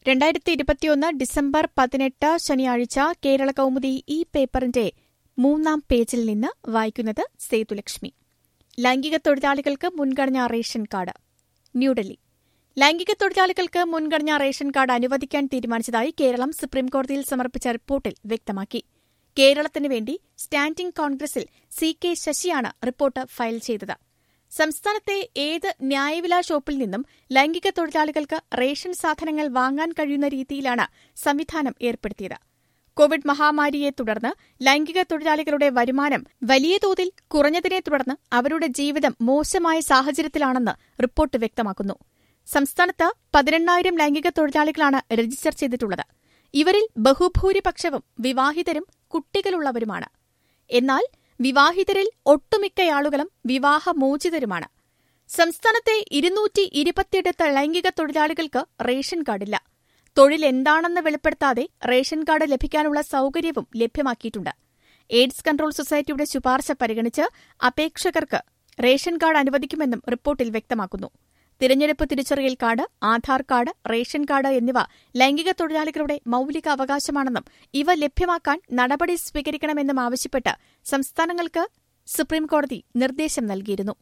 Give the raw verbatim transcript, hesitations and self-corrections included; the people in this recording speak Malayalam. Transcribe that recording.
രണ്ടായിരത്തി ഇരുപത്തിയൊന്ന് ഡിസംബർ പതിനെട്ട് ശനിയാഴ്ച കേരള കൗമുദി ഈ പേപ്പറിന്റെ മൂന്നാം പേജിൽ നിന്ന് വായിക്കുന്നത് സേതുലക്ഷ്മി. ലൈംഗിക തൊഴിലാളികൾക്ക് മുൻഗണനാ റേഷൻ കാർഡ്. ന്യൂഡൽഹി. ലൈംഗിക തൊഴിലാളികൾക്ക് മുൻഗണനാ റേഷൻ കാർഡ് അനുവദിക്കാൻ തീരുമാനിച്ചതായി കേരളം സുപ്രീംകോടതിയിൽ സമർപ്പിച്ച റിപ്പോർട്ടിൽ വ്യക്തമാക്കി. കേരളത്തിനു വേണ്ടി സ്റ്റാൻഡിംഗ് കോൺഗ്രസിൽ സി കെ ശശിയാണ് റിപ്പോർട്ട് ഫയൽ ചെയ്തത്. സംസ്ഥാനത്തെ ഏത് ന്യായവിലാ ഷോപ്പിൽ നിന്നും ലൈംഗിക തൊഴിലാളികൾക്ക് റേഷൻ സാധനങ്ങൾ വാങ്ങാൻ കഴിയുന്ന രീതിയിലാണ് സംവിധാനം ഏർപ്പെടുത്തിയത്. കോവിഡ് മഹാമാരിയെ തുടർന്ന് ലൈംഗിക തൊഴിലാളികളുടെ വരുമാനം വലിയ തോതിൽ കുറഞ്ഞതിനെ തുടർന്ന് അവരുടെ ജീവിതം മോശമായ സാഹചര്യത്തിലാണെന്ന് റിപ്പോർട്ട് വ്യക്തമാക്കുന്നു. സംസ്ഥാനത്ത് പതിനെണ്ണായിരം ലൈംഗിക തൊഴിലാളികളാണ് രജിസ്റ്റർ ചെയ്തിട്ടുള്ളത്. ഇവരിൽ ബഹുഭൂരിപക്ഷവും വിവാഹിതരും കുട്ടികളുള്ളവരുമാണ്. എന്നാൽ വിവാഹിതരിൽ ഒട്ടുമിക്കയാളുകളും വിവാഹമോചിതരുമാണ്. സംസ്ഥാനത്തെ ഇരുന്നൂറ്റി ഇരുപത്തിയെട്ട് ലൈംഗിക തൊഴിലാളികൾക്ക് റേഷൻ കാർഡില്ല. തൊഴിൽ എന്താണെന്ന് വെളിപ്പെടുത്താതെ റേഷൻ കാർഡ് ലഭിക്കാനുള്ള സൌകര്യവും ലഭ്യമാക്കിയിട്ടുണ്ട്. എയ്ഡ്സ് കൺട്രോൾ സൊസൈറ്റിയുടെ ശുപാർശ പരിഗണിച്ച് അപേക്ഷകർക്ക് റേഷൻ കാർഡ് അനുവദിക്കുമെന്നും റിപ്പോർട്ടിൽ വ്യക്തമാക്കുന്നു. തിരഞ്ഞെടുപ്പ് തിരിച്ചറിയൽ card, Aadhaar card, ration card എന്നിവ ലൈംഗിക തൊഴിലാളികളുടെ മൌലിക അവകാശമാണെന്നും ഇവ ലഭ്യമാക്കാൻ നടപടി സ്വീകരിക്കണമെന്നും ആവശ്യപ്പെട്ട് സംസ്ഥാനങ്ങൾക്ക് സുപ്രീംകോടതി നിർദ്ദേശം നൽകിയിരുന്നു.